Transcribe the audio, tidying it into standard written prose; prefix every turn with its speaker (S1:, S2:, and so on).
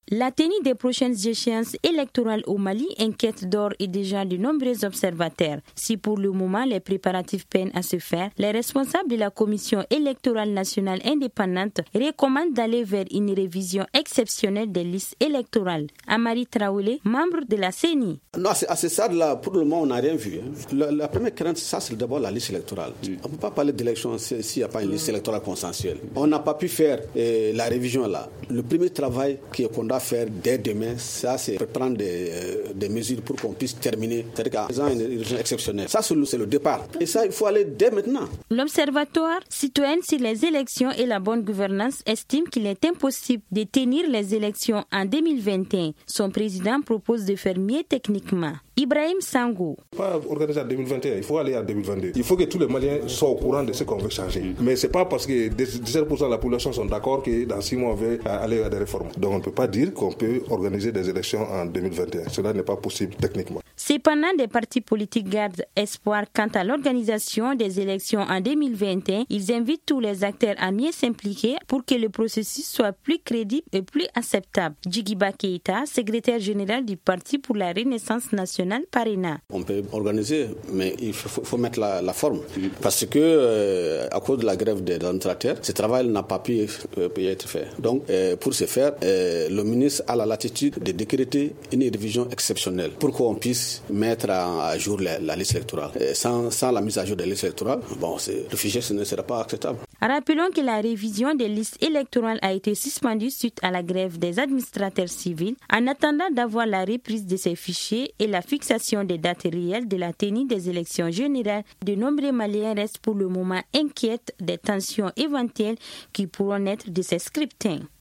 S1: La tenue des prochaines échéances électorales au Mali inquiète d'ores et déjà de nombreux observateurs. Si pour le moment les préparatifs peinent à se faire, les responsables de la Commission électorale nationale indépendante recommandent d'aller vers une révision exceptionnelle des listes électorales. Amari Traoré, membre de la CENI.
S2: Non, à ce stade-là, pour le moment, on n'a rien vu. La première crainte, ça, c'est d'abord la liste électorale. On ne peut pas parler d'élection s'il n'y a pas une liste électorale consensuelle. On n'a pas pu faire la révision là. Le premier travail qu'on doit faire dès demain, ça, c'est prendre des mesures pour qu'on puisse terminer. C'est-à-dire qu'en faisant une révision exceptionnelle. Ça, c'est le départ. Et ça, il faut aller dès maintenant.
S1: L'Observatoire citoyen sur les élections et la bonne gouvernance estime qu'il est impossible de tenir les élections en 2021. Son président propose de faire mieux techniquement. Ibrahim Sango.
S3: Pas organiser en 2021, il faut aller en 2022. Il faut que tous les Maliens soient au courant de ce qu'on veut changer. Mais ce n'est pas parce que 17% de la population sont d'accord que dans 6 mois on veut aller à des réformes. Donc on ne peut pas dire qu'on peut organiser des élections en 2021. Cela n'est pas possible techniquement.
S1: Cependant, des partis politiques gardent espoir quant à l'organisation des élections en 2021. Ils invitent tous les acteurs à mieux s'impliquer pour que le processus soit plus crédible et plus acceptable. Djigiba Keïta, secrétaire général du Parti pour la Renaissance nationale, Parina.
S2: On peut organiser, mais il faut mettre la forme. Parce que, à cause de la grève des administrateurs, ce travail n'a pas pu être fait. Donc, pour ce faire, le ministre a la latitude de décréter une révision exceptionnelle pour qu'on puisse mettre à jour la liste électorale. Sans la mise à jour de la liste électorale, le fichier ne sera pas acceptable.
S1: Rappelons que la révision des listes électorales a été suspendue suite à la grève des administrateurs civils en attendant d'avoir la reprise de ces fichiers et la fixation des dates réelles de la tenue des élections générales. De nombreux Maliens restent pour le moment inquiets des tensions éventuelles qui pourront naître de ces scrutins.